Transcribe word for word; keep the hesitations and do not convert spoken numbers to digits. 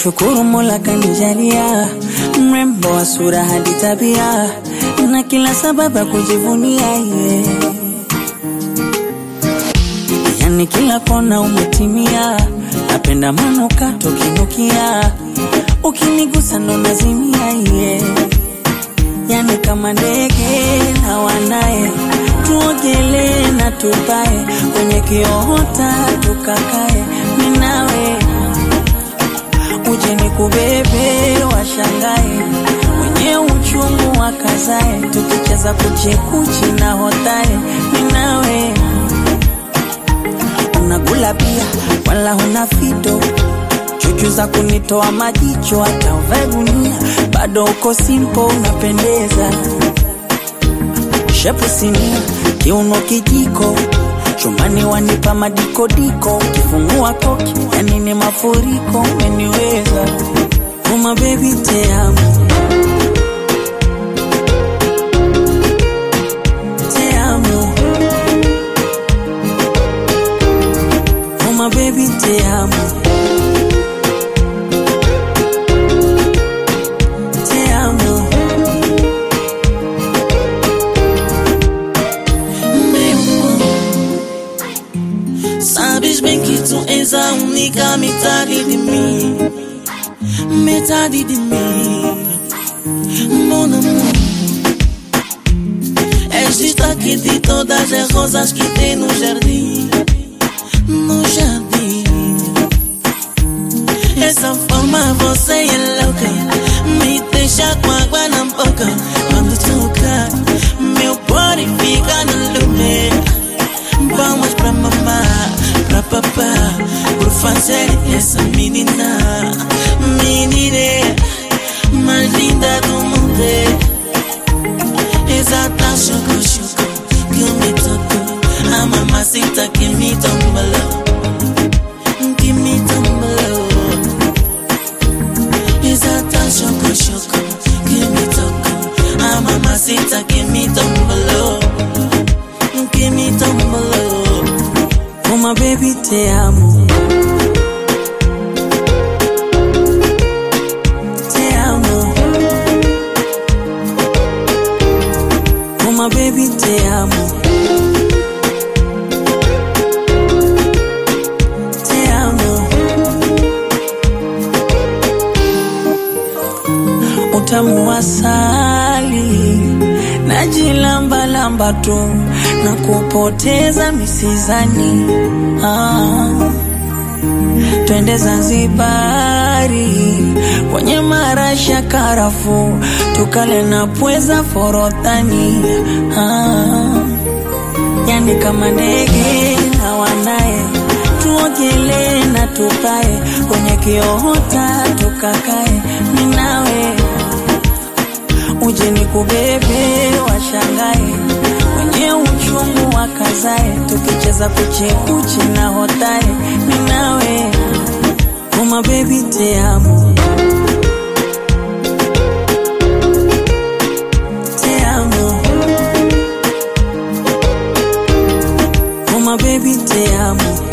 Nashukuru Mola kanijalia mrembo wa sura hadi tabia, na kila sababu kujivunia yeah. Yani kila kona umetimia, napenda manukato kinukia, ukinigusa ndo nazimia yeah. Yani kama ndege na wanae, tuogele na tupae, kwenye kiota tukakae mimi nawe. Uje nikubebe washangae, wenye uchungu wakazae, tukicheza kuchekuchi na hotae mimi nawe. Unakula pia wala huna fito, chuchu za kunitoa majicho, hata uvae gunia bado uko simple unapendeza. Shepu sinia, kiuno kijiko, chumbani wanipa madiko diko, kifungua koki yani ni mafuriko umeniweza. Oh my baby te amo, te amo. Oh my baby te amo, te amo. Sabes bem que tu és a única metade de mim, metade de mim, mon amour. És destaque de todas as rosas que tem no jardim, no jardim. Essa forma você é louca, me deixa com água na boca. Quando toca, meu body fica no lume. Vamos pra mamá, pra papá, por fazer essa menina, menina mais linda do mundo. Exata choco choco que me tocou, a mamacita que me tombalou, que me tombalou. Exata choco choco que me tocou, a mamacita que me tombalou, que me tombalou. Oh my baby te amo, te amo. Oh my baby te amo, te amo. Utamu asali najilamba lamba tu na kupoteza misizani. Ah, twende Zanzibari kwenye marasha karafu, tukale na pweza forodhani. Ah, yani kama ndege na wanae, tuogele na tupae, kwenye kiota tukakae mimi nawe. Uje nikubebe washangae, wenye uchungu wakazae, tukicheza kuchekuchi na hotae mimi nawe. Oh my baby te amo, te amo. Oh my baby te amo.